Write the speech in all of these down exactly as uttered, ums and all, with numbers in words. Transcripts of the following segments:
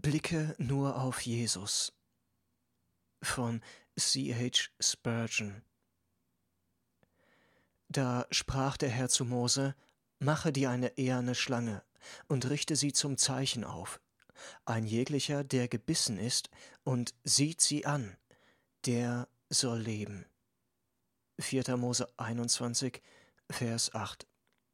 Blicke nur auf Jesus von C H Spurgeon. Da sprach der Herr zu Mose: Mache dir eine eherne Schlange und richte sie zum Zeichen auf. Ein jeglicher, der gebissen ist und sieht sie an, der soll leben. vierter Mose einundzwanzig, Vers acht.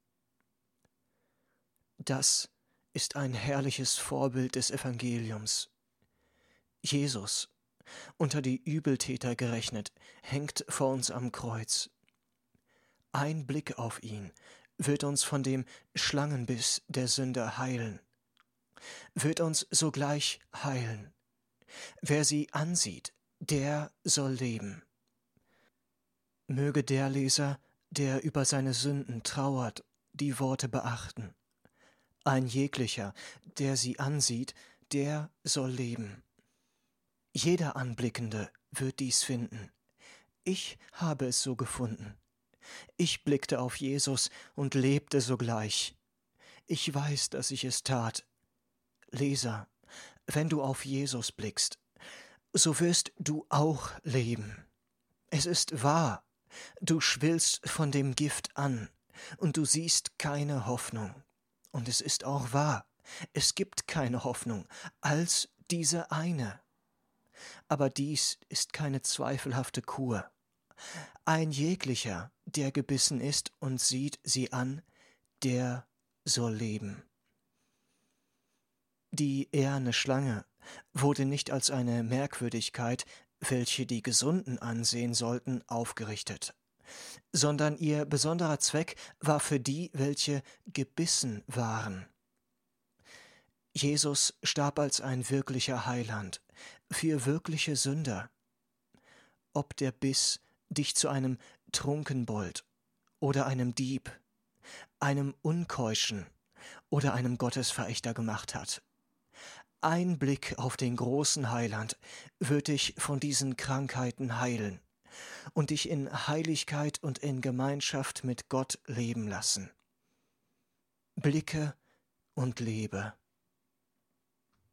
Das ist ein herrliches Vorbild des Evangeliums. Jesus, unter die Übeltäter gerechnet, hängt vor uns am Kreuz. Ein Blick auf ihn wird uns von dem Schlangenbiss der Sünder heilen, wird uns sogleich heilen. Wer sie ansieht, der soll leben. Möge der Leser, der über seine Sünden trauert, die Worte beachten. Ein jeglicher, der sie ansieht, der soll leben. Jeder Anblickende wird dies finden. Ich habe es so gefunden. Ich blickte auf Jesus und lebte sogleich. Ich weiß, dass ich es tat. Leser, wenn du auf Jesus blickst, so wirst du auch leben. Es ist wahr, du schwillst von dem Gift an und du siehst keine Hoffnung. Und es ist auch wahr, es gibt keine Hoffnung als diese eine. Aber dies ist keine zweifelhafte Kur. Ein jeglicher, der gebissen ist und sieht sie an, der soll leben. Die eherne Schlange wurde nicht als eine Merkwürdigkeit, welche die Gesunden ansehen sollten, aufgerichtet, sondern ihr besonderer Zweck war für die, welche gebissen waren. Jesus starb als ein wirklicher Heiland, für wirkliche Sünder. Ob der Biss dich zu einem Trunkenbold oder einem Dieb, einem Unkeuschen oder einem Gottesverächter gemacht hat. Ein Blick auf den großen Heiland wird dich von diesen Krankheiten heilen und dich in Heiligkeit und in Gemeinschaft mit Gott leben lassen. Blicke und lebe.